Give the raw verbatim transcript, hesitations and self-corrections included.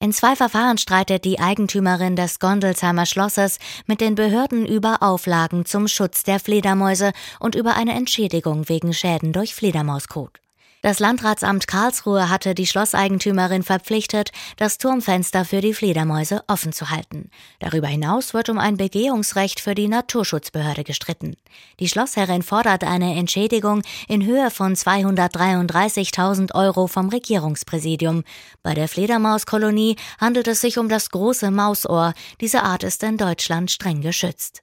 In zwei Verfahren streitet die Eigentümerin des Gondelsheimer Schlosses mit den Behörden über Auflagen zum Schutz der Fledermäuse und über eine Entschädigung wegen Schäden durch Fledermauskot. Das Landratsamt Karlsruhe hatte die Schlosseigentümerin verpflichtet, das Turmfenster für die Fledermäuse offen zu halten. Darüber hinaus wird um ein Begehungsrecht für die Naturschutzbehörde gestritten. Die Schlossherrin fordert eine Entschädigung in Höhe von zweihundertdreiunddreißigtausend Euro vom Regierungspräsidium. Bei der Fledermauskolonie handelt es sich um das große Mausohr. Diese Art ist in Deutschland streng geschützt.